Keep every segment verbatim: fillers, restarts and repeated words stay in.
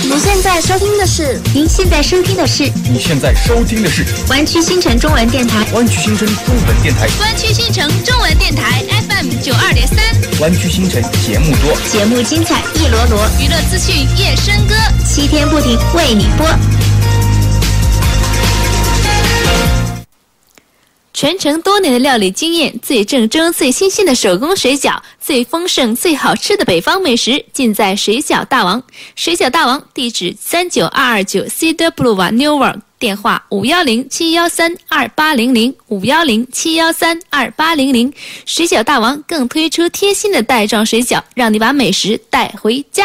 你现在收听的是， 您现在收听的是， 你现在收听的是湾区新城中文电台， 湾区新城中文电台， 湾区新城中文电台 F M 九二点三， 湾区新城节目多， 节目精彩一罗罗， 娱乐资讯夜笙歌， 七天不停为你播。 传承多年的料理经验，最正宗、最新鲜的手工水饺，最丰盛、最好吃的北方美食，尽在水饺大王。水饺大王地址三九二二九 Cedar Boulevard Newark， 电话五一零七一三二八零零五一零七一三二八零零。水饺大王更推出贴心的袋装水饺，让你把美食带回家。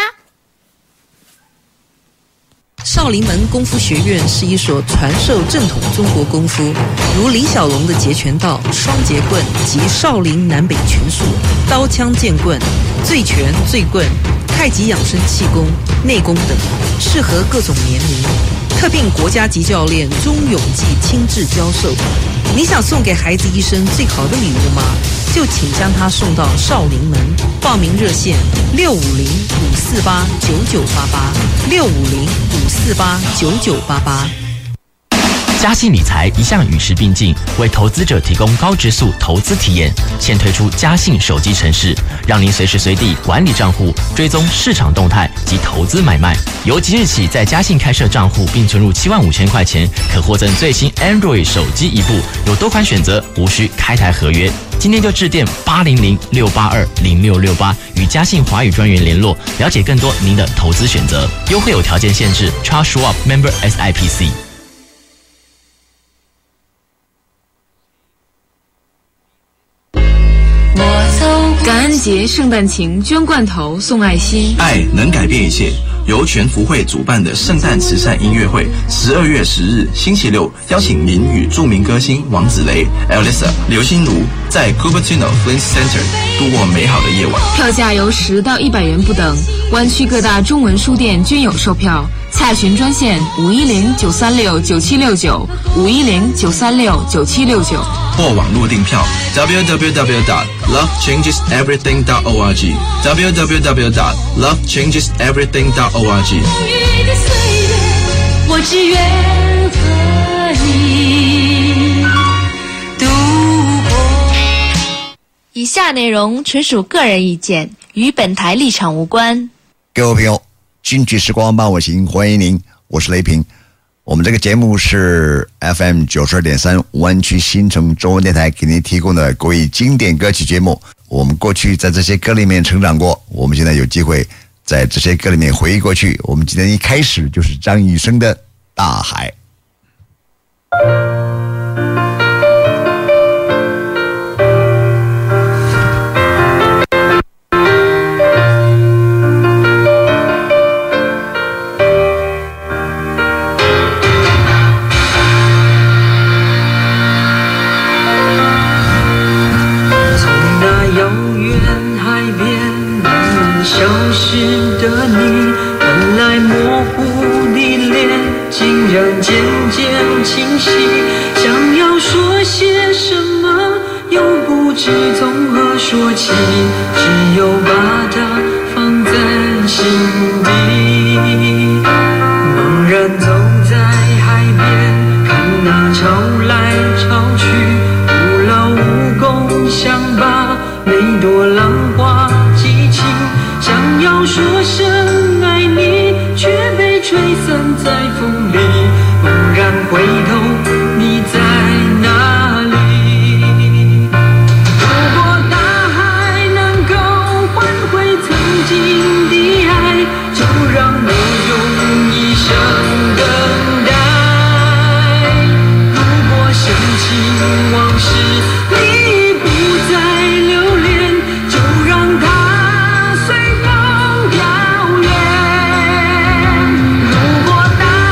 少林门功夫学院是一所传授正统中国功夫，如李小龙的截拳道、双截棍及少林南北拳术、刀枪剑棍、醉拳、醉棍、太极养生气功、内功等，适合各种年龄。特聘国家级教练钟永记亲自教授。你想送给孩子一生最好的礼物吗？就请将他送到少林门。报名热线六五零五四八九九八八六五零五四八九九八八。 嘉信理财一向与时并进，为投资者提供高质素投资体验。现推出嘉信手机程式，让您随时随地管理账户，追踪市场动态及投资买卖。由即日起在嘉信开设账户并存入七万五千块钱，可获赠最新 Android 手机一部，有多款选择，无需开台合约。今天就致电八零零六八二零六六八与嘉信华语专员联络，了解更多您的投资选择。优惠有条件限制 ，Charles Schwab Member S I P C。 感恩节圣诞情捐罐头送爱心， 爱能改变一切。由全福会主办的圣诞慈善音乐会，十二月十日星期六，邀请您与著名歌星王子雷、Elisa、刘心如在 Cupertino Flint Center 度过美好的夜晚。 票价由十到一百元不等，湾区各大中文书店均有售票。洽询专线五一零九三六九七六九五一零九三六九七六九， 或网络订票 w w w dot love changes everything dot org w w w dot love changes everything dot org。 我只愿和你度过。 以下内容纯属个人意见，与本台立场无关。 各位朋友，京剧时光伴我行，欢迎您，我是雷平。我们这个节目是 F M 九十二点三湾区新城中文电台给您提供的国语经典歌曲节目。我们过去在这些歌里面成长过，我们现在有机会在这些歌里面回忆过去。我们今天一开始就是张雨生的《大海》。 说起，只有把它放在心底。猛然走在海边，看那潮来潮去，徒劳无功，想把每朵浪花记清。想要说声爱你，却被吹散在风里。猛然回头，你在哪里？往事你不再留恋，就让它随风飘远。如果大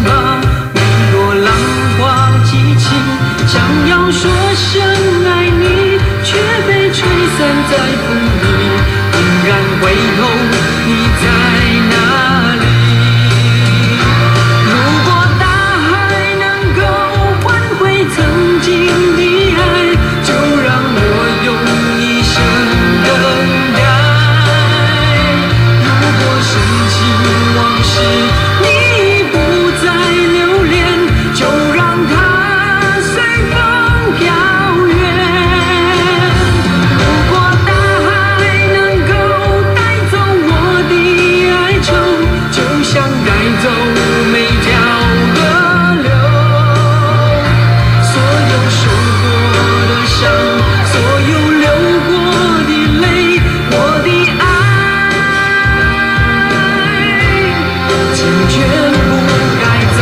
吧，每朵浪花激起，想要说声爱你，却被吹散在风里。突然回头，你在哪里？如果大海能够换回曾经的爱，就让我用一生等待。如果深情往事你不再留恋，就让它随风飘远。如果大海能够带走我的哀愁，就像带走每条河流。所有受过的伤，所有流过的泪，我的爱请全部带走。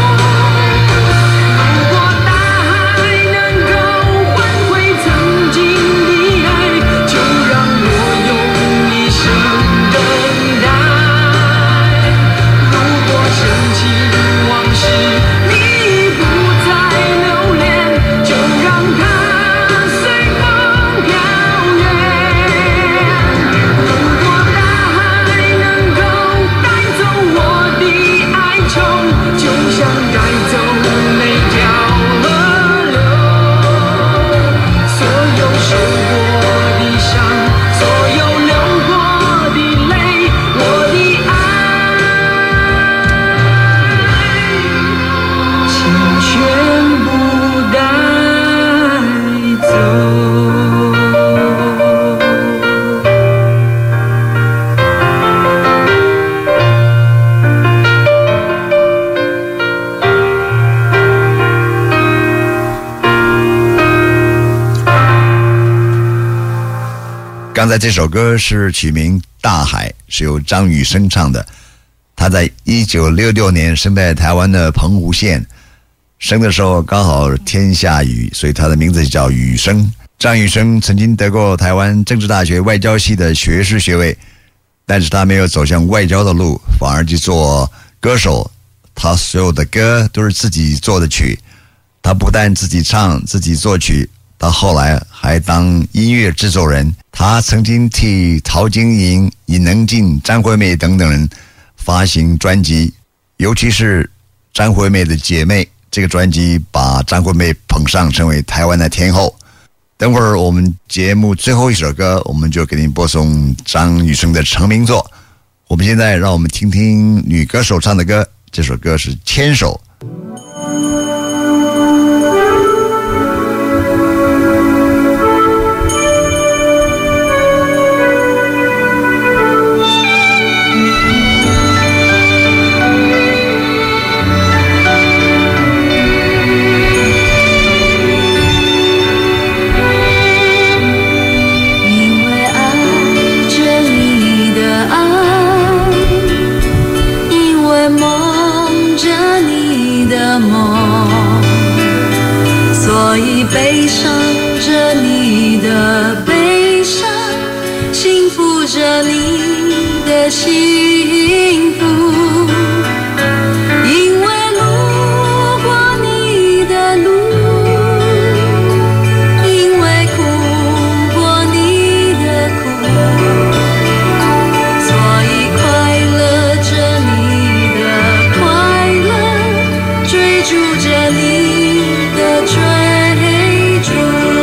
如果大海能够换回曾经的爱，就让我用一生等待。如果深情往事你不再留恋，就让它随风飘远。如果大海能够带走我的哀愁，就像带走每条河流。所有受过的伤，所有流过的泪，我的爱请全部带走。 刚才这首歌是曲名《大海》，是由张雨生唱的。他在一九六六年生在台湾的澎湖县，生的时候刚好天下雨，所以他的名字叫雨生。张雨生曾经得过台湾政治大学外交系的学士学位，但是他没有走向外交的路，反而去做歌手。他所有的歌都是自己做的曲，他不但自己唱自己作曲，到后来还当音乐制作人。他曾经替陶晶莹、尹能静、张惠妹等等人发行专辑，尤其是张惠妹的姐妹，这个专辑把张惠妹捧上成为台湾的天后。等会儿我们节目最后一首歌，我们就给您播送张雨生的成名作。我们现在让我们听听女歌手唱的歌，这首歌是《牵手》。 背上着你的悲伤，幸福着你的幸福，因为路过你的路，因为哭过你的苦，所以快乐着你的快乐，追逐着你的追逐。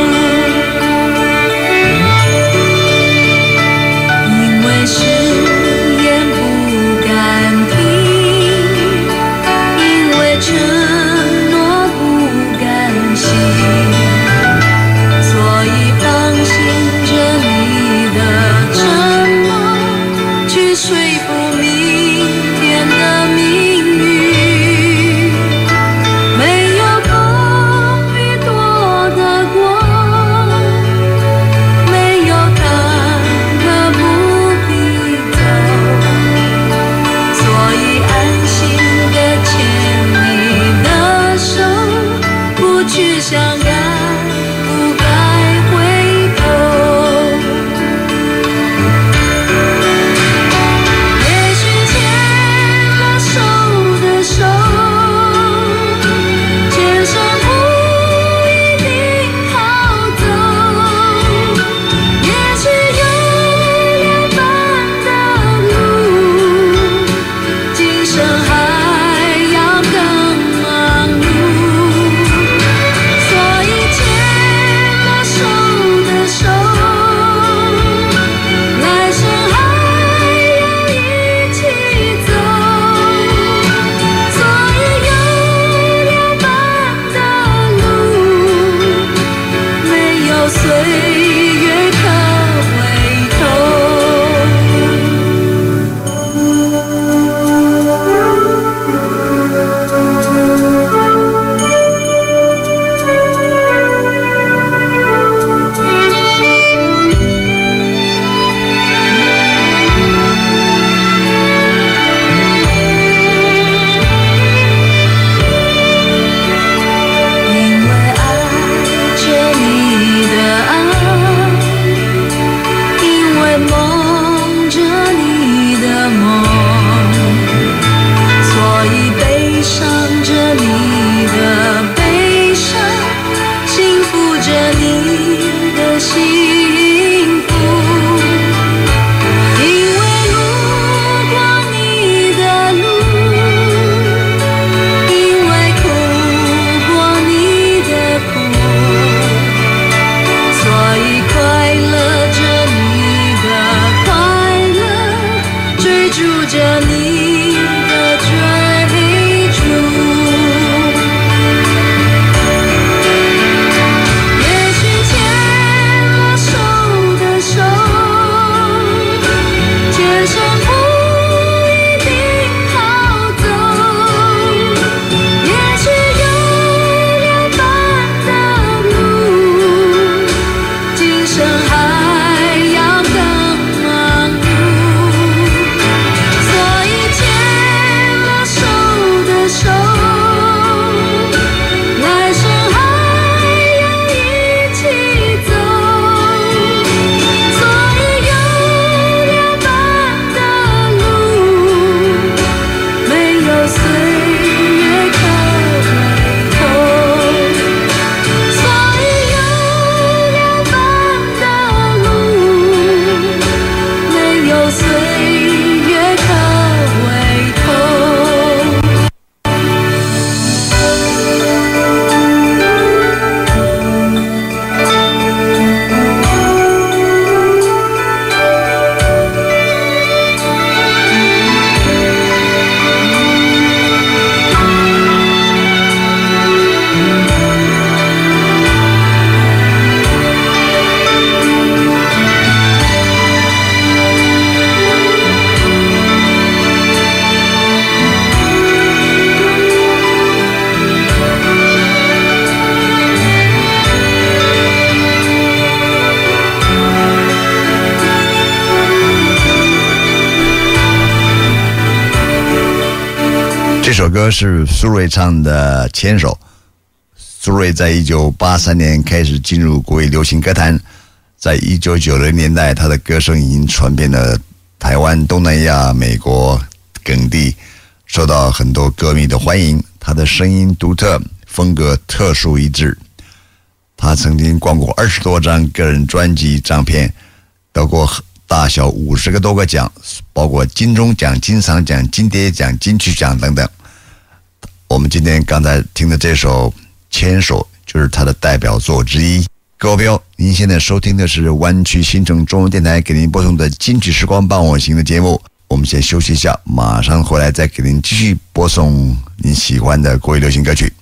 首歌是苏芮唱的《牵手》。苏芮在一九八三年开始进入国语流行歌坛，在一九九零年代，她的歌声已经传遍了台湾、东南亚、美国各地，受到很多歌迷的欢迎。她的声音独特，风格特殊一致。她曾经灌过二十多张个人专辑唱片，得过大小五十个多个奖，包括金钟奖、金嗓奖、金蝶奖、金曲奖等等。我们今天刚才听的这首牵手就是他的代表作之一。各位朋友，您现在收听的是湾区新城中文电台给您播送的金曲时光伴我行的节目。我们先休息一下，马上回来再给您继续播送您喜欢的国语流行歌曲。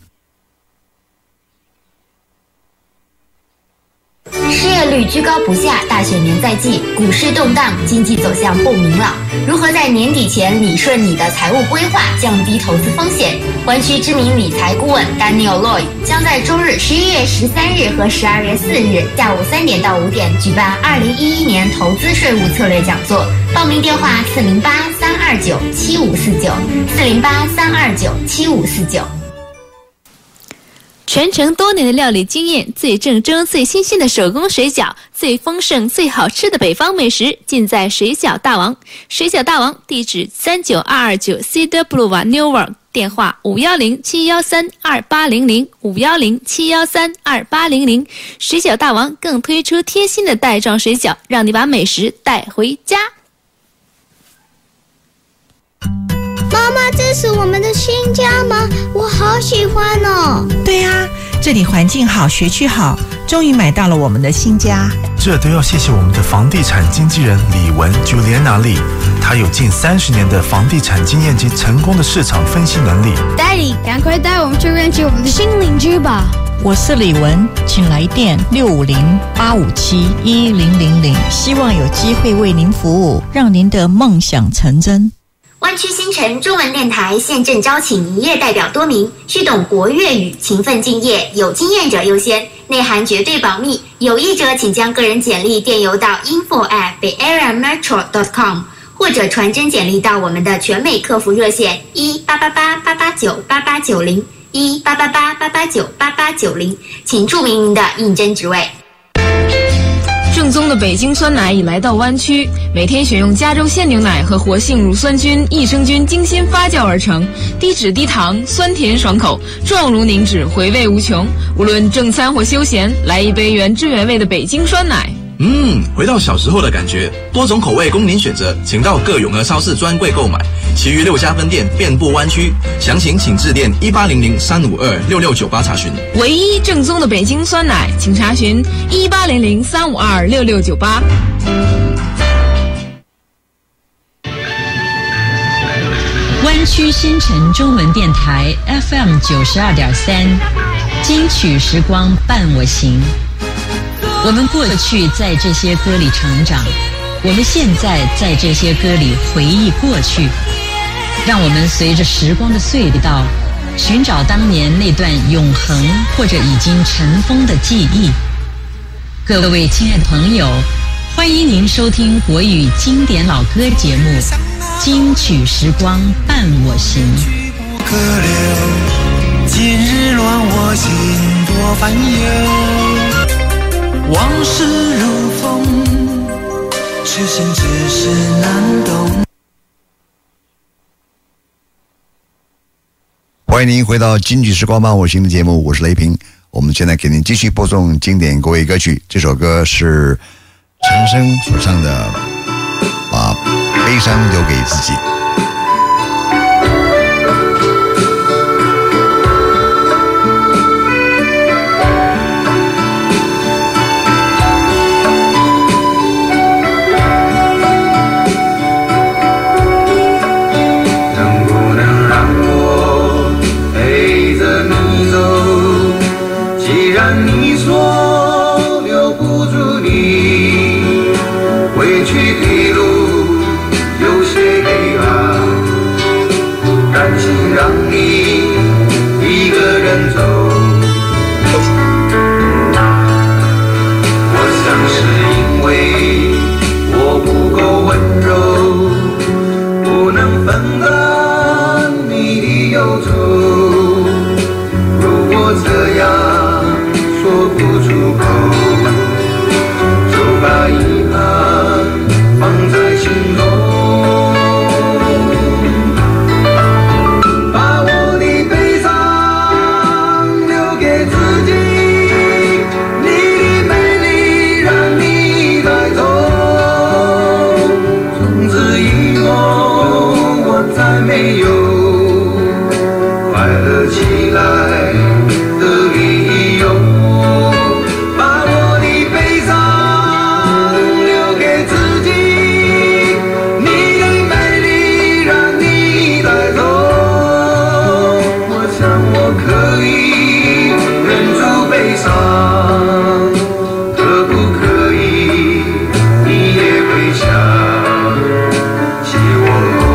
失业率居高不下，大选年在即，股市动荡，经济走向不明朗。如何在年底前理顺你的财务规划，降低投资风险？湾区知名理财顾问 Daniel Lloyd 将在周日十一月十三日和十二月四日下午三点到五点举办二零一一年投资税务策略讲座。报名电话四零八三二九七五四九四零八三二九七五四九。 传承多年的料理经验，最正宗、最新鲜的手工水饺，最丰盛、最好吃的北方美食，尽在水饺大王。水饺大王地址三九二二九 Cedar Boulevard Newark， 电话五一零七一三二八零零五一零七一三二八零零。水饺大王更推出贴心的袋装水饺，让你把美食带回家。 妈妈，这是我们的新家吗？我好喜欢哦。 对啊，这里环境好，学区好，终于买到了我们的新家。 这都要谢谢我们的房地产经纪人李文 Juliana 李，她有近三十年的房地产经验及成功的市场分析能力。 Daddy， 赶快带我们去认识我们的新邻居吧。 我是李文，请来电六五零八五七一零零零，希望有机会为您服务，让您的梦想成真。 湾区新城中文电台现正招请营业代表多名，需懂国粤语，勤奋敬业，有经验者优先，内涵绝对保密。有意者请将个人简历电邮到 info at bay area metro dot com， 或者传真简历到我们的全美客服热线一八八八八八九八八九零一八八八八八九八八九零，请注明您的应征职位。 正宗的北京酸奶已来到湾区，每天选用加州鲜牛奶和活性乳酸菌、益生菌精心发酵而成，低脂低糖，酸甜爽口，状如凝脂，回味无穷。无论正餐或休闲，来一杯原汁原味的北京酸奶。 嗯，回到小时候的感觉，多种口味供您选择，请到各永和超市专柜购买，其余六家分店遍布湾区，详情请致电一八零零三五二六六九八查询。 唯一正宗的北京酸奶，请查询一八零零三五二六六九八。 湾区新城中文电台 F M 九十二点三，金曲时光伴我行。我们过去在这些歌里成长，我们现在在这些歌里回忆过去。让我们随着时光的隧道，寻找当年那段永恒或者已经尘封的记忆。各位亲爱的朋友，欢迎您收听国语经典老歌节目《金曲时光伴我行》。 可留今日乱我心多烦忧，往事如风，痴心只是难懂。 欢迎您回到金曲时光伴我行的节目，我是雷平。我们现在给您继续播送经典国语歌曲，这首歌是陈升所唱的《把悲伤留给自己》。 你说留不住你，回去的路有些黑暗。 起来的理由，把我的悲伤留给自己，你的美丽让你带走。我想我可以忍住悲伤，可不可以你也会想起我？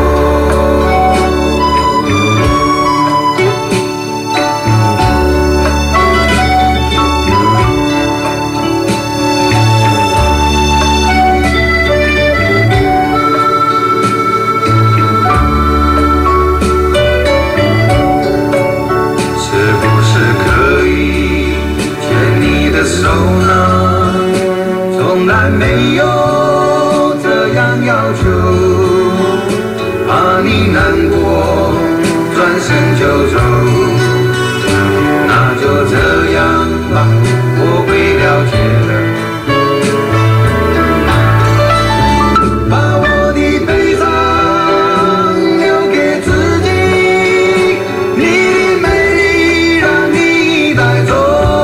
手呢，从来没有这样要求，怕你难过，转身就走，那就这样吧，我会了解的。把我的悲伤留给自己，你的美丽让你带走。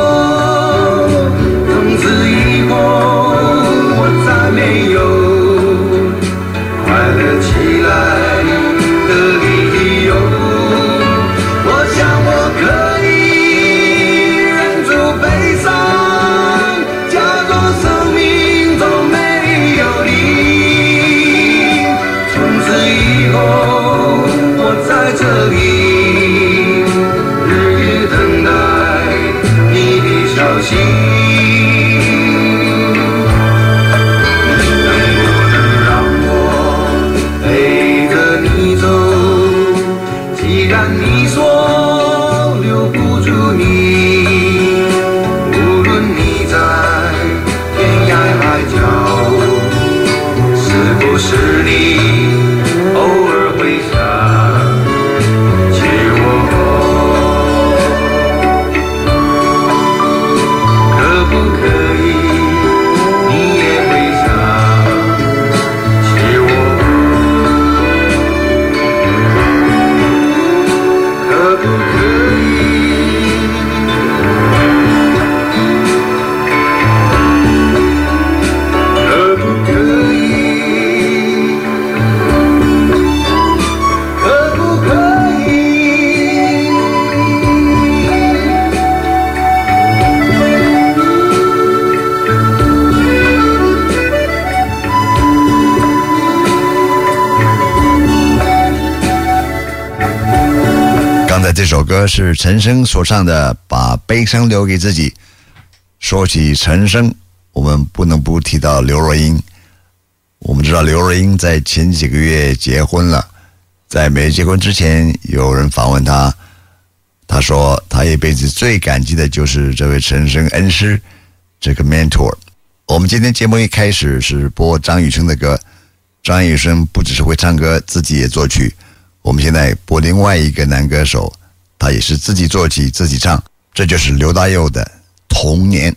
没有快乐起来的理由，我想我可以忍住悲伤，假装生命中没有你。从此以后我在这里日夜等待你的消息。既然你说留不住你，无论你在天涯海角，是不是你偶尔会想起我？可不可以你也会想起我？可不可以？可不可以？可不可以？ 刚才这首歌是陈升所唱的《把悲伤留给自己》。说起陈升，我们不能不提到刘若英。我们知道刘若英在前几个月结婚了，在没结婚之前，有人访问她，她说她一辈子最感激的就是这位陈升恩师，这个 mentor。我们今天节目一开始是播张雨生的歌，张雨生不只是会唱歌，自己也作曲。我们现在播另外一个男歌手，他也是自己作曲自己唱，这就是刘大佑的《童年》。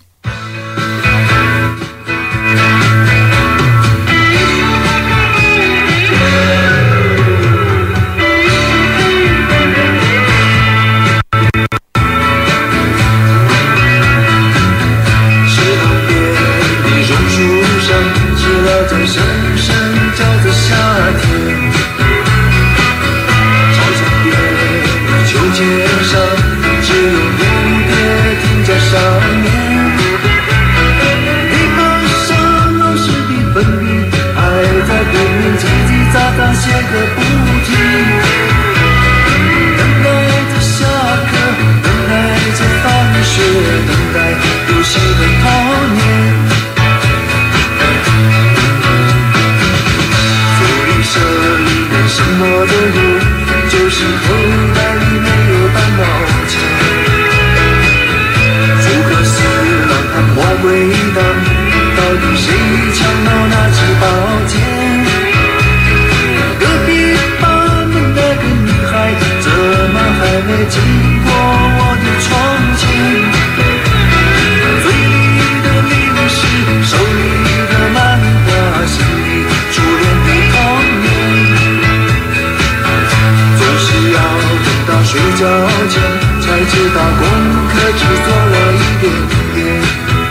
池塘边的榕树上，知了在声声叫着夏天。秋千上只有蝴蝶停在上面，黑板上老师的粉笔还在对面叽叽喳喳写个不停，等待着下课，等待着放学，等待游戏和童年。福利社里面什么都有，就是口袋里没有半毛钱。复课时让他魔鬼档，到底谁抢到那支宝剑？隔壁班的那个女孩，怎么还没经过我的窗前？嘴里的零食，手里的漫画，心里初恋的童年。睡觉前才知道功课只做了一点点，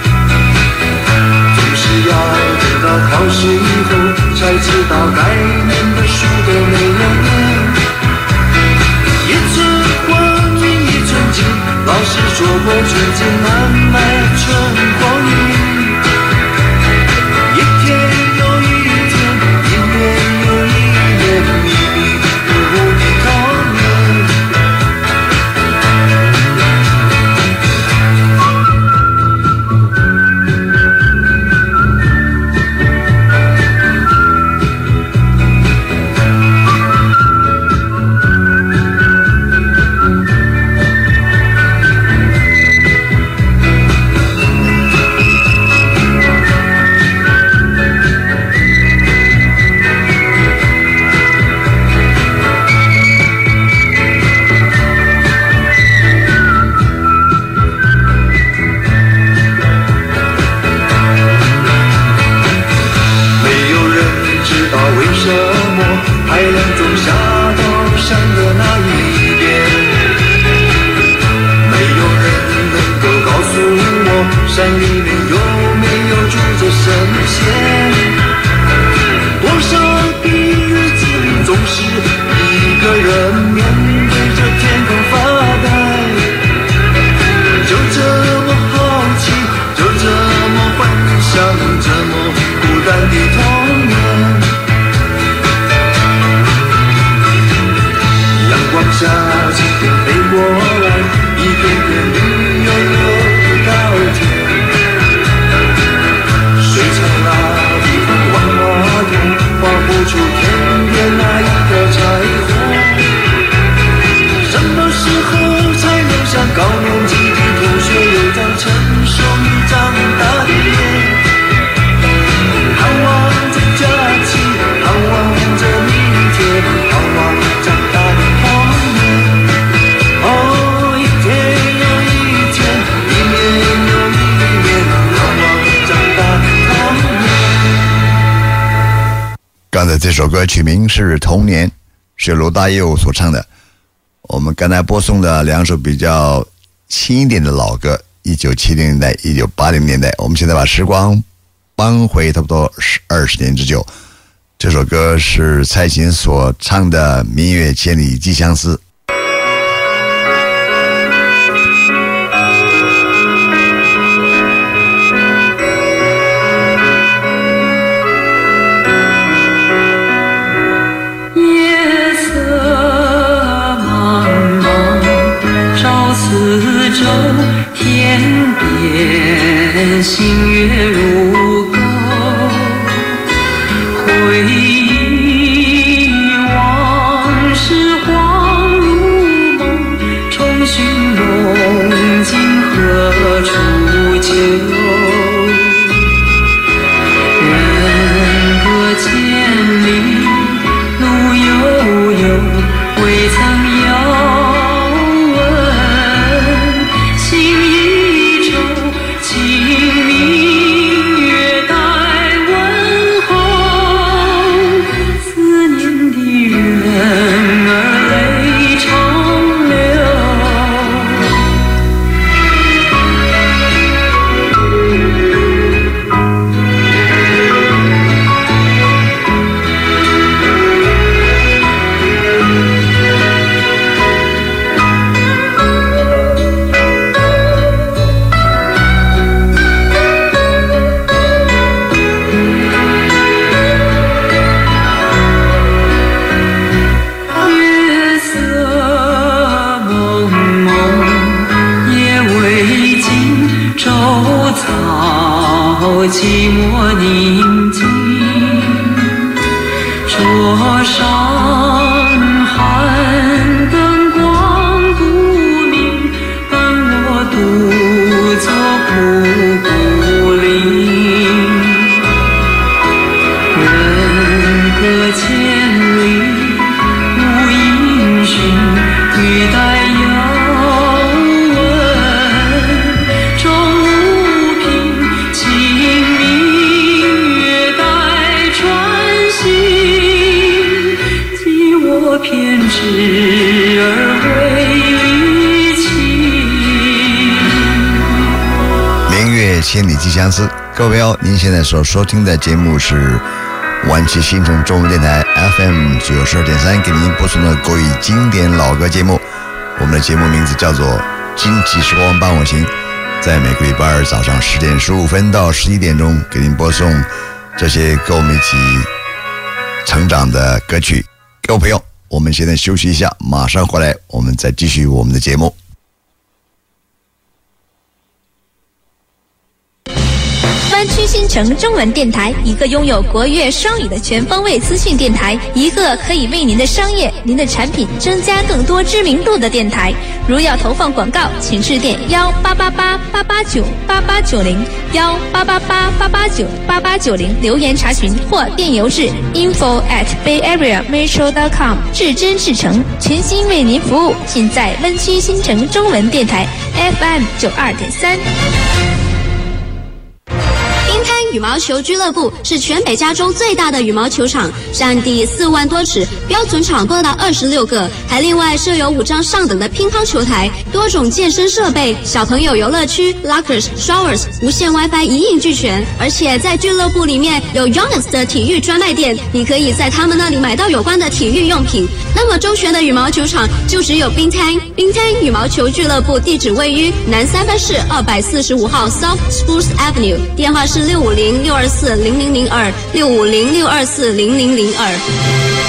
总是要等到考试以后才知道该念的书都没有念。一寸光阴一寸金，老师说过寸金难买寸光阴。一天又一天，一年又一年，迷迷糊糊的童年。山里面有没有住着神仙？多少的日子里总是一个人面对着天空发呆，就这么好奇，就这么幻想，这么孤单的童年。阳光下晴天飞过来，一片片绿油油的稻田，水长那地方万花筒，画不出天边那一个彩虹。什么时候才能像高年级的同学有张成熟与长大的脸？盼望着假期，盼望着明天，盼望长大的童年。哦，一天又一天，一年又一年，盼望长大的童年。 刚才这首歌曲名是《童年》，是罗大佑所唱的。我们刚才播送的两首比较轻一点的老歌，一九七零年代、一九八零年代。我们现在把时光搬回差不多二十年之久。这首歌是蔡琴所唱的《明月千里寄相思》。 夜色茫茫照四周，天边星月如钩，回忆往事恍如梦，重寻龙井何处求？人隔千里路悠悠，未曾遥问情意愁，情明月待问候，思念的人儿泪长流。月色蒙蒙，夜未尽，周遭寂寞宁静，桌上寒灯光不明，伴我独坐蒲公林。人隔千里无音讯，欲待遥问终无凭，情明月待传信， 千里寄相思。各位朋友，您现在所收听的节目是湾区新城中文电台 F M 九十二点三，给您播出的国语经典老歌节目。我们的节目名字叫做《惊奇时光伴我行》，在每个礼拜二早上十点十五分到十一点钟，给您播送这些跟我们一起成长的歌曲。各位朋友，我们现在休息一下，马上回来，我们再继续我们的节目。 湾区新城中文电台，一个拥有国乐双语的全方位资讯电台，一个可以为您的商业、您的产品增加更多知名度的电台。如要投放广告，请致电幺八八八八八九八八九零幺八八八八八九八八九零留言查询，或电邮至 info at bayareametro dot com。至真至诚，全心为您服务，尽在湾区新城中文电台 F M 九二点三。 滨滩羽毛球俱乐部是全北加州最大的羽毛球场，占地四万多尺，标准场多达二十六个，还另外设有五张上等的乒乓球台，多种健身设备，小朋友游乐区 ，lockers、showers， 无线 WiFi 一应俱全。而且在俱乐部里面有 Youngest 的体育专卖店，你可以在他们那里买到有关的体育用品。那么周全的羽毛球场就只有滨滩。滨滩羽毛球俱乐部地址位于南三藩市二百四十五号 South Spruce Avenue， 电话是六五零六二四零零零二六五零六二四零零零二。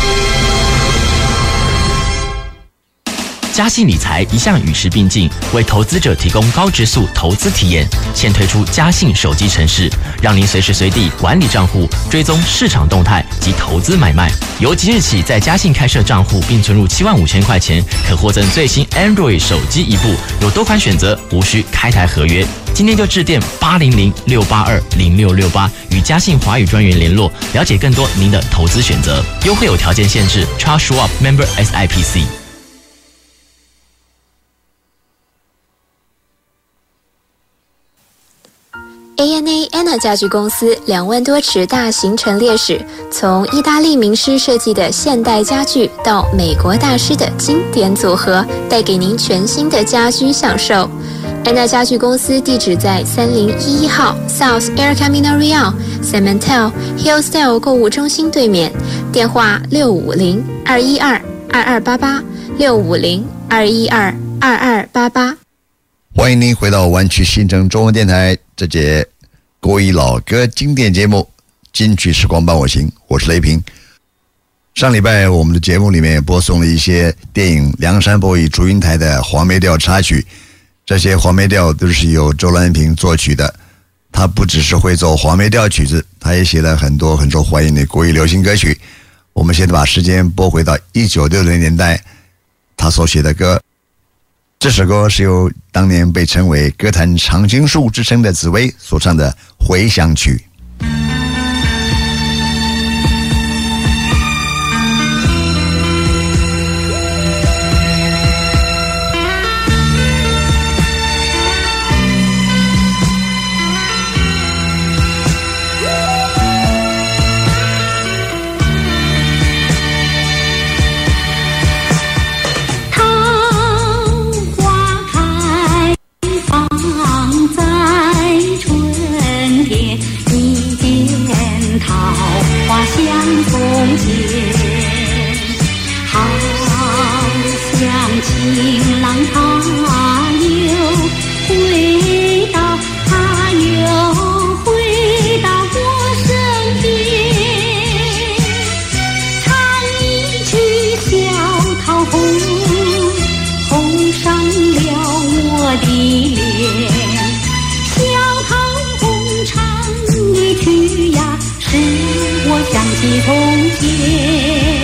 嘉信理财一向与时并进，为投资者提供高质素投资体验。现推出嘉信手机程式，让您随时随地管理账户、追踪市场动态及投资买卖。由即日起在嘉信开设账户并存入七万五千块钱，可获赠最新 Android 手机一部，有多款选择，无需开台合约。今天就致电八零零六八二零六六八与嘉信华语专员联络，了解更多您的投资选择。优惠有条件限制 ，Charles Schwab Member S I P C。 A N A Anna 家具公司两万多尺大型陈列室，从意大利名师设计的现代家具到美国大师的经典组合，带给您全新的家居享受。安娜家具公司地址在三零一一号 South El Camino Real Cementel Hillsdale 购物中心对面，电话六五零二一二二二八八六五零二一二二二八八。 欢迎您回到湾区新城中文电台这节国语老歌经典节目金曲时光伴我行，我是雷平。上礼拜我们的节目里面播送了一些电影《梁山伯与祝英台》的黄梅调插曲，这些黄梅调都是由周兰萍作曲的。他不只是会做黄梅调曲子，他也写了很多很受欢迎的国语流行歌曲。我们现在把时间拨回到一九六零年代，他所写的歌。这首歌是由当年被称为歌坛常青树之称的紫薇所唱的《回响曲》。 情郎他又回到，他又回到我身边，唱一曲小桃红，红上了我的脸。小桃红唱一曲呀，使我想起从前。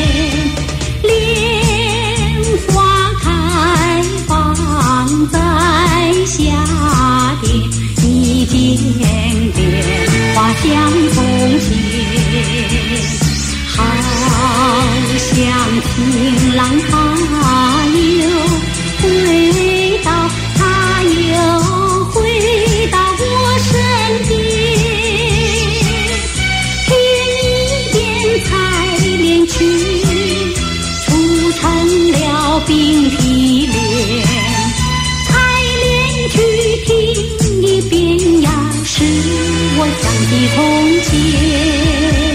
在夏天，一点点花香从前，好像情郎他又回到，他又回到我身边，听一遍采莲曲，促成了冰皮莲。去听一遍呀， 起从前。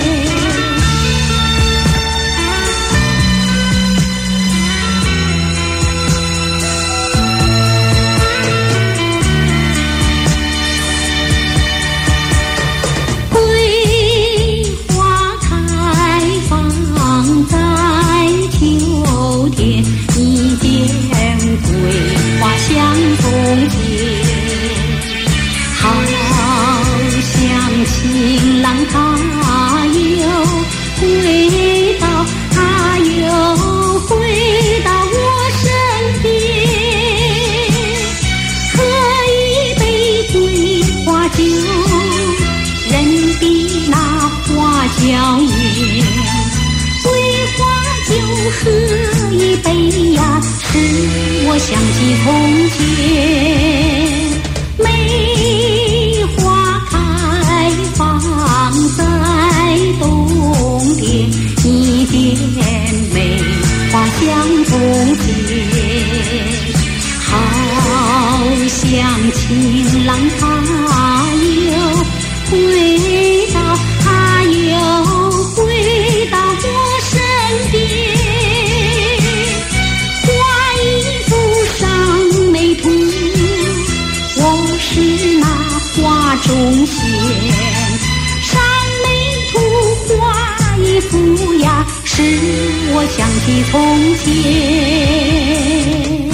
桂花开放在秋天，一见桂花香从前。好像情郎他又回到，他又回到我身边，喝一杯桂花酒，任比那花娇艳。桂花酒喝一杯呀，使我想起从前。梅花开放在冬天，一点梅花香从前。好像情郎他又回到，他又回到我身边。画一幅上眉图，我是那画中仙。上眉图画一幅呀，使我想起从前。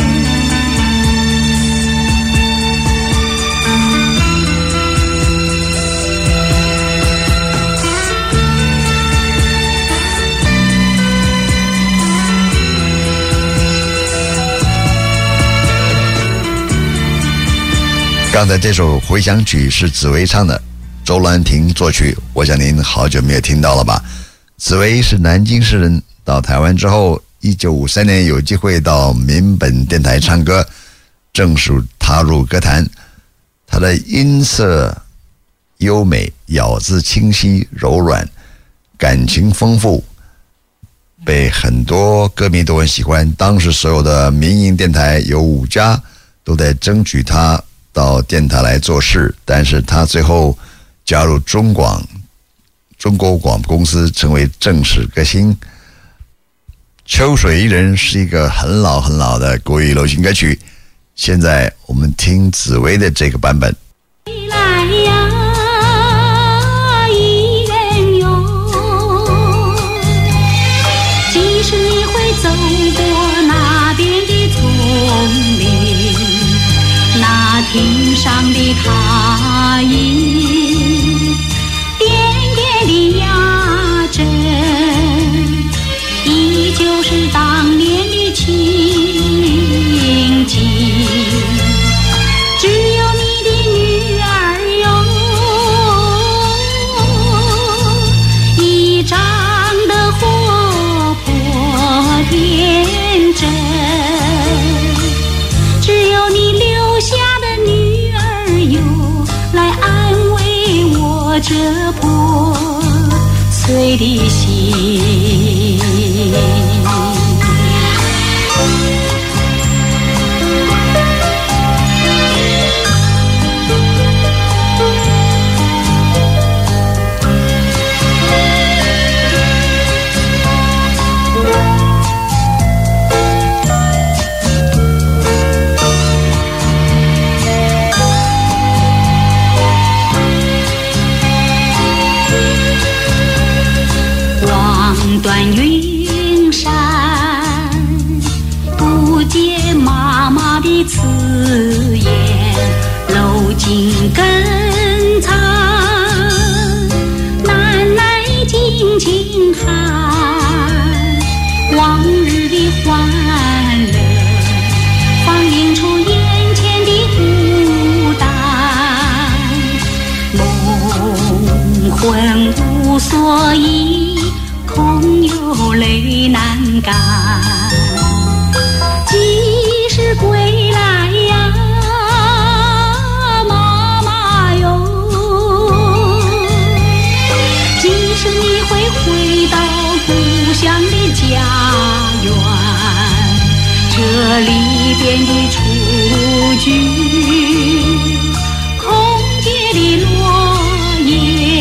刚才这首回响曲是紫薇唱的，周兰婷作曲，我想您好久没有听到了吧。紫薇是南京市人，到台湾之后一九五三年有机会到民本电台唱歌，正式踏入歌坛。她的音色优美，咬字清晰柔软，感情丰富，被很多歌迷都很喜欢。当时所有的民营电台有五家都在争取她到电台来做事，但是他最后加入中广中国广播公司，成为正式歌星。秋水一人是一个很老很老的国语流行歌曲，现在我们听紫薇的这个版本。 来呀一人游，即使你会走过那边的丛林，那庭上的踏影，点点的压针，依旧是当年的情景。只有你的女儿哟，已长得活泼天真，只有你留下的女儿哟，来安慰我这破碎的心。望断云山，不见妈妈的刺眼，楼尽根残，难耐静静喊，往日的欢乐反映出眼前的孤单，梦魂无所依，空有泪难干。即使归来呀，妈妈哟，即使你会回到故乡的家园，这里边的雏菊，空结的落叶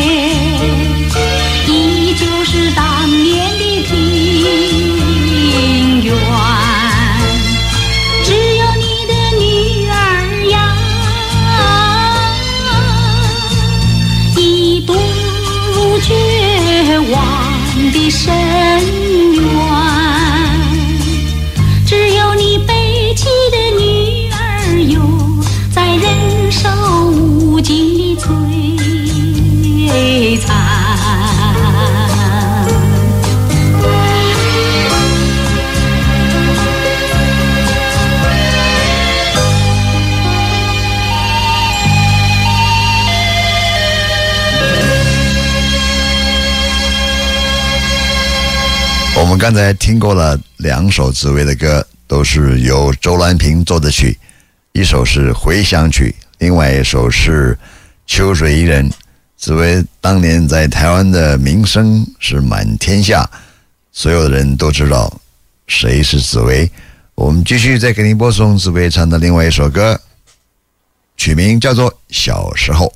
们刚才听过了两首紫薇的歌，都是由周兰萍作的曲，一首是回响曲，另外一首是秋水伊人。紫薇当年在台湾的名声是满天下，所有的人都知道谁是紫薇。我们继续再给您播送紫薇唱的另外一首歌，曲名叫做《小时候》。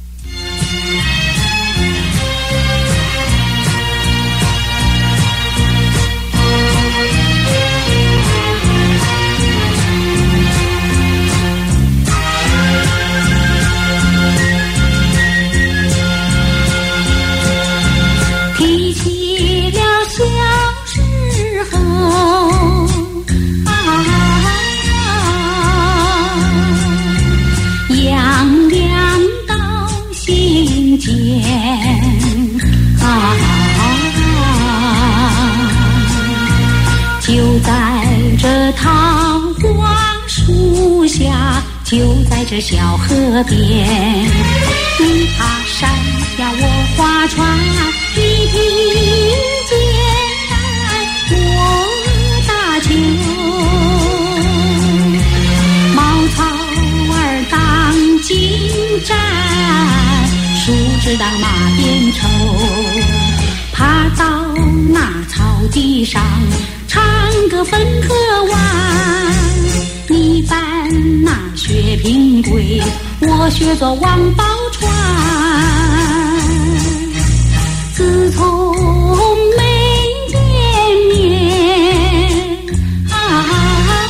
就在这桃花树下，就在这小河边，你爬山呀，我划船，你听见我打球，茅草儿当金盏，树枝当马鞭抽，爬到那草地上唱个分河湾，你扮那薛平贵，我学做王宝钏。自从没见面啊，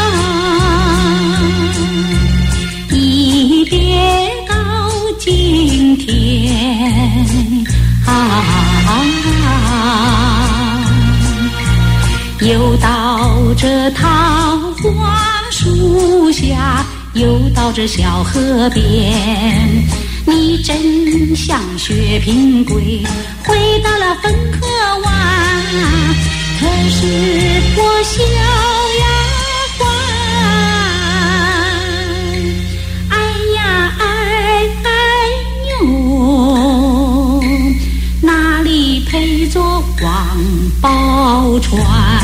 一别到今天啊，又到这桃花树下，又到这小河边，你真像薛平贵，回到了汾河湾，可是我小丫鬟，哎呀哎哎哟，哪里配做王宝钏？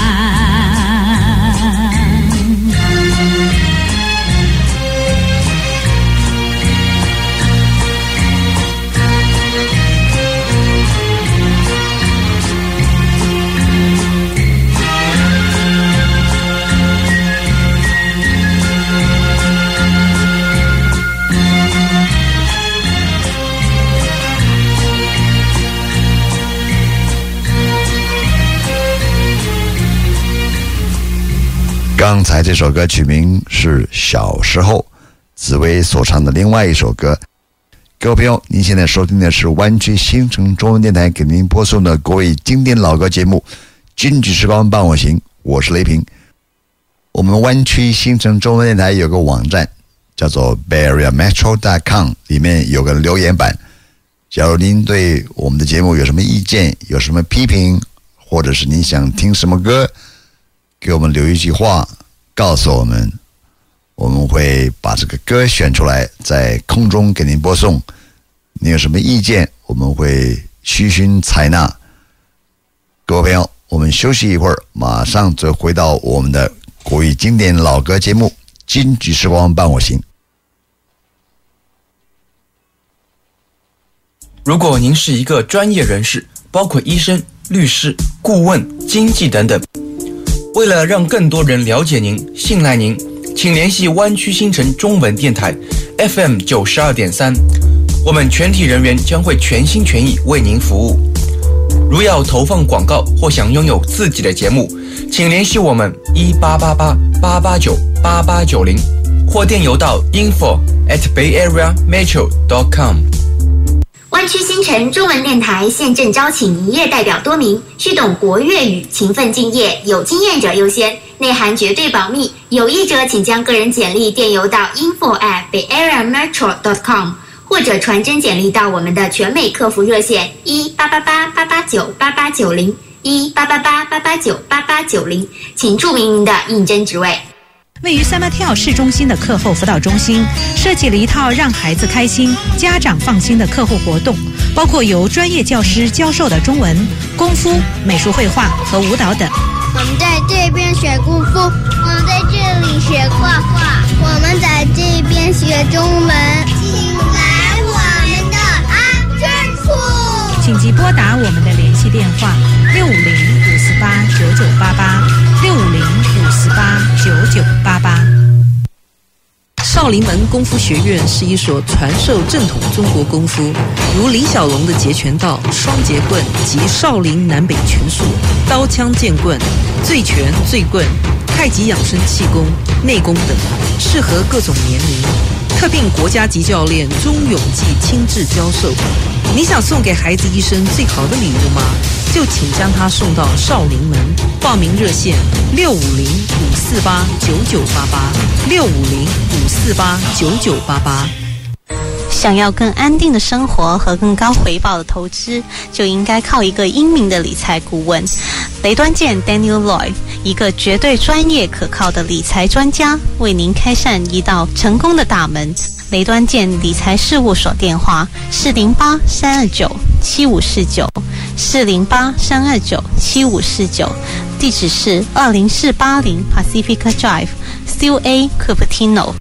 刚才这首歌曲名是《小时候》，紫薇所唱的另外一首歌。各位朋友，您现在收听的是湾区新城中文电台给您播送的国语经典老歌节目《金曲时光伴我行》，我是雷平。我们湾区新城中文电台有个网站叫做 bay area metro dot com， 里面有个留言板，假如您对我们的节目有什么意见，有什么批评，或者是您想听什么歌，给我们留一句话告诉我们，我们会把这个歌选出来在空中给您播送。您有什么意见，我们会虚心采纳。各位朋友，我们休息一会儿，马上就回到我们的国语经典老歌节目《金曲时光伴我行》。 如果您是一个专业人士，包括医生、律师、顾问、经纪等等，为了让更多人了解您、信赖您，请联系湾区新城中文电台 F M 九十二点三，我们全体人员将会全心全意为您服务。如要投放广告或想拥有自己的节目，请联系我们一八八八八八九八八九零，或电邮到 info at bay area metro dot com。 湾区新城中文电台现正招请营业代表多名，须懂国粤语，勤奋敬业，有经验者优先，内涵绝对保密。有意者请将个人简历电邮到 info at bay area metro dot com， 或者传真简历到我们的全美客服热线一八八八八八九八八九零一八八八八八九八八九零，请注明您的应征职位。 位于三马跳市中心的课后辅导中心设计了一套让孩子开心、家长放心的课后活动，包括由专业教师教授的中文、功夫、美术绘画和舞蹈等。 我们在这边学功夫，我们在这里学画画，我们在这边学中文。请来我们的安全处， 请即拨打我们的联系电话六五零五四八九九八八六五零五四八九九八八。 少林门功夫学院是一所传授正统中国功夫，如李小龙的截拳道、双截棍及少林南北拳术、刀枪剑棍、醉拳、醉棍、太极养生气功、内功等，适合各种年龄。特聘国家级教练钟永记亲自教授。你想送给孩子一生最好的礼物吗？就请将它送到少林门。报名热线六五零五四八九九八八六五零五四八九九八八。 想要更安定的生活和更高回报的投资，就应该靠一个英明的理财顾问。雷端健 Daniel Loy， 一个绝对专业可靠的理财专家，为您开扇一道成功的大门。雷端健理财事务所电话四零八三二九七五四九四零八三二九七五四九，地址是二零四八零 Pacific Drive C A Cupertino。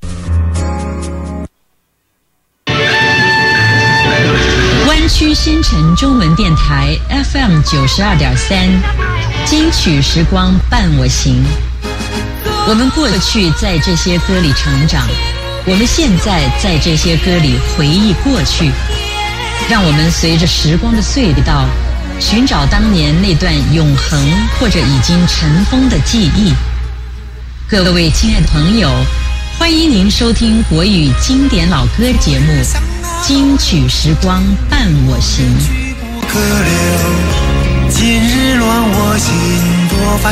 湾区新城中文电台 F M 九十二点三，金曲时光伴我行。我们过去在这些歌里成长，我们现在在这些歌里回忆过去。让我们随着时光的隧道，寻找当年那段永恒或者已经尘封的记忆。各位亲爱的朋友，欢迎您收听国语经典老歌节目《金曲时光伴我行》。 可留，今日乱我心多烦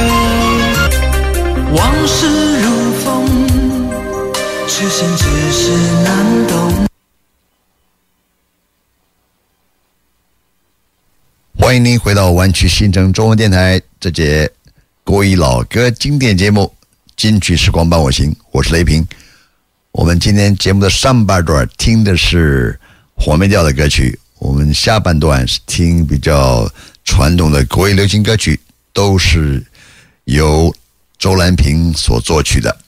忧，往事如风，痴心只是难懂。 欢迎您回到湾区新城中文电台这节国语老歌经典节目《金曲时光伴我行》，我是雷平。我们今天节目的上半段听的是黄梅调的歌曲，我们下半段是听比较传统的国语流行歌曲，都是由周兰萍所作曲的。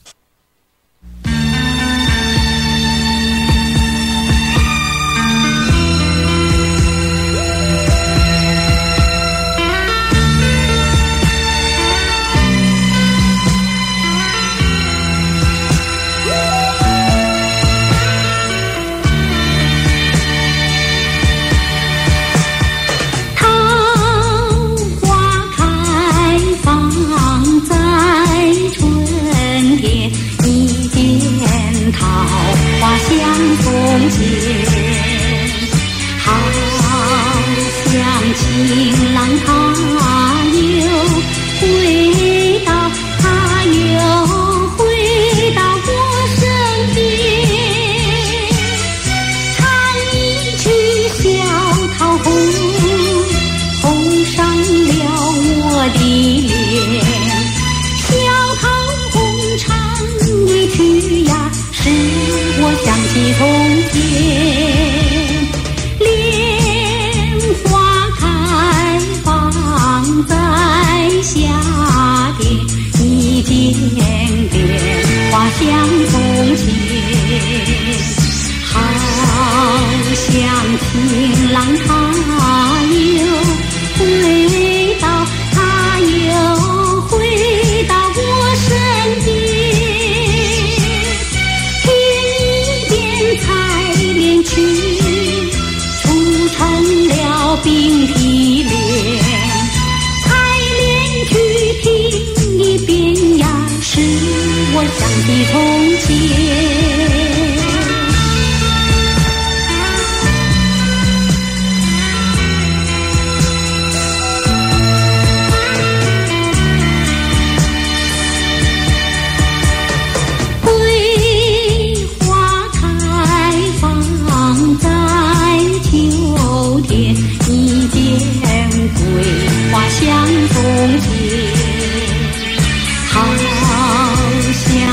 情郎他又回到，他又回到我身边，唱一曲小桃红，红上了我的脸。小桃红唱一曲呀，使我想起从前。在夏天，一点点花香从前，好像情郎他又回到，他又回到我身边，听一遍采莲曲，促成了冰皮莲。听一遍呀，使我想起从前。桂花开放在秋天，一见桂花香从前。好像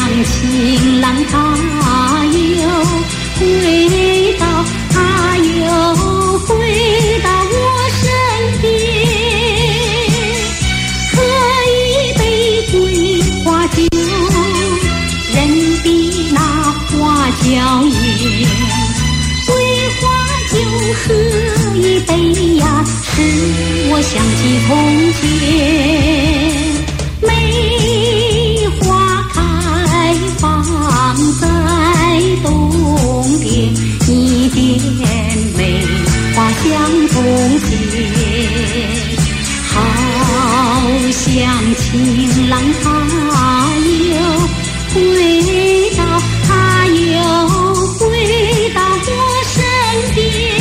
笑颜，桂花酒喝一杯呀，使我想起从前。梅花开放在冬天，一点梅花香从前，好像情郎他又回到，他又回到我身边，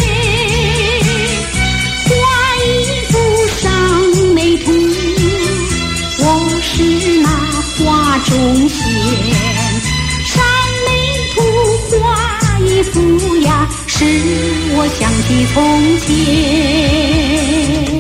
花衣服上眉涂，我是那花中仙，山眉涂花衣服呀，使我想起从前。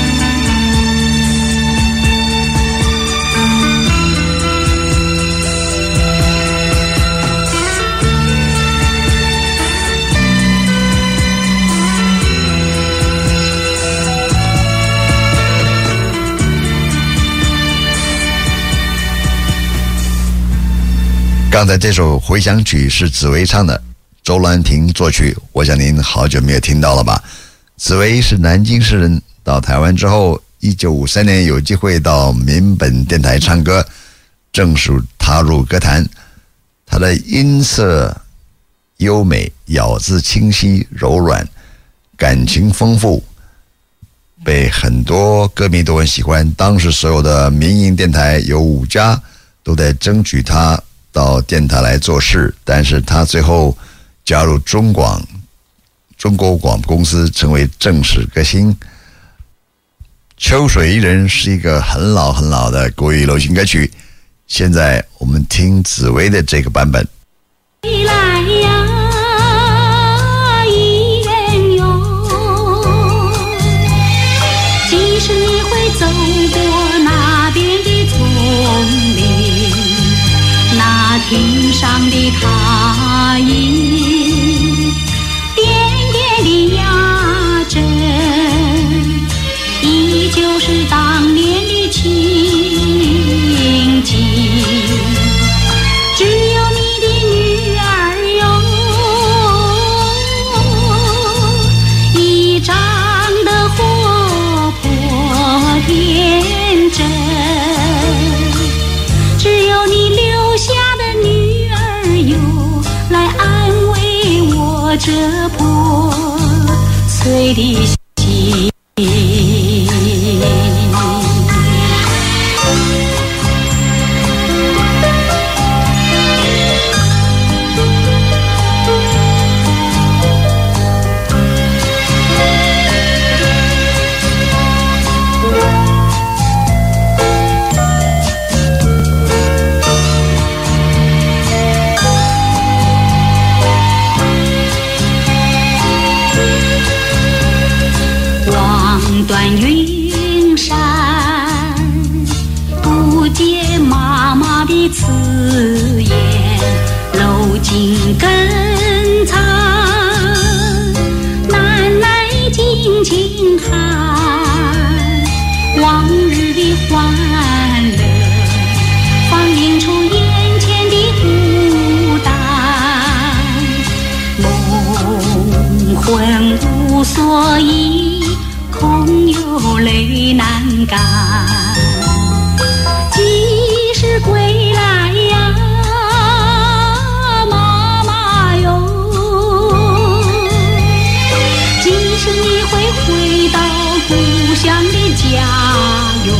刚才这首回响曲是紫薇唱的，周兰婷作曲，我想您好久没有听到了吧。紫薇是南京市人，到台湾之后一九五三年有机会到民本电台唱歌，正式踏入歌坛。她的音色优美，咬字清晰柔软，感情丰富，被很多歌迷都很喜欢。当时所有的民营电台有五家都在争取她到电台来做事，但是他最后加入中广中国广播公司，成为正式歌星。秋水一人是一个很老很老的国语流行歌曲，现在我们听紫薇的这个版本。 回来呀，一人游，即使你会走过那边的丛林，那庭上的塔音，点点的压针，依旧是当年的情景。只有你的女儿哟，已长得活泼天真，只有你留下的女儿哟，来安慰我这破碎的心。断云山，不见妈妈的刺眼，楼紧根藏，难耐静静看，往日的欢乐反映出眼前的孤单，梦魂无所依，空有泪难干，几时归来呀，妈妈哟？几时你会回到故乡的家园？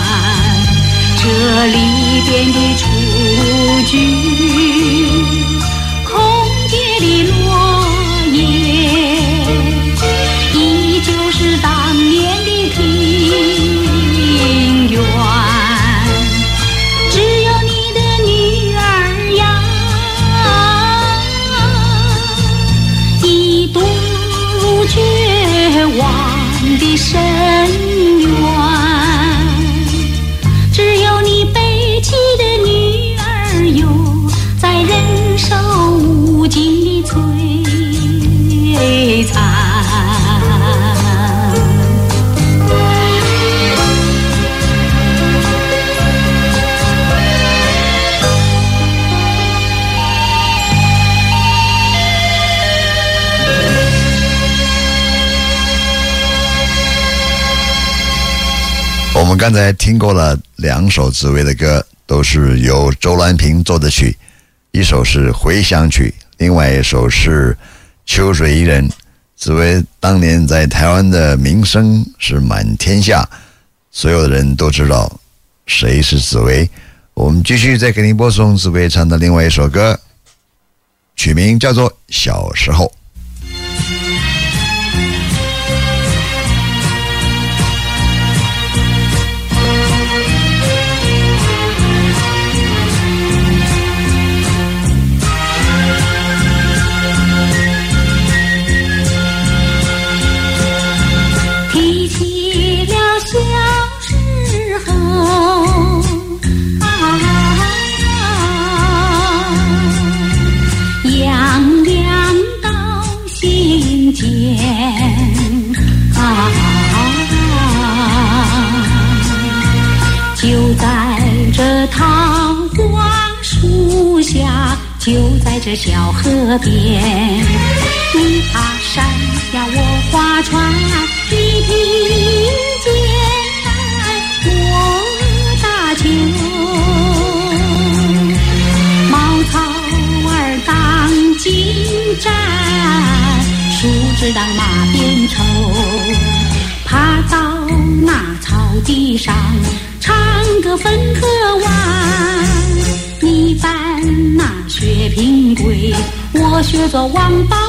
这里边的雏菊，空结的落叶，依旧是当年的庭院。只有你的女儿呀，已堕入绝望的深渊。只有你悲泣的女儿哟，在忍受无尽的摧残。 们刚才听过了两首紫薇的歌，都是由周兰萍作的曲，一首是回响曲，另外一首是秋水伊人。紫薇当年在台湾的名声是满天下，所有的人都知道谁是紫薇。我们继续再给您播送紫薇唱的另外一首歌，曲名叫做《小时候》。 就在这小河边，你爬山呀，我划船，你听见我打球，茅草儿当金盏，树枝当马鞭抽，爬到那草地上，唱个分科弯，你扮那薛平贵，我学做王宝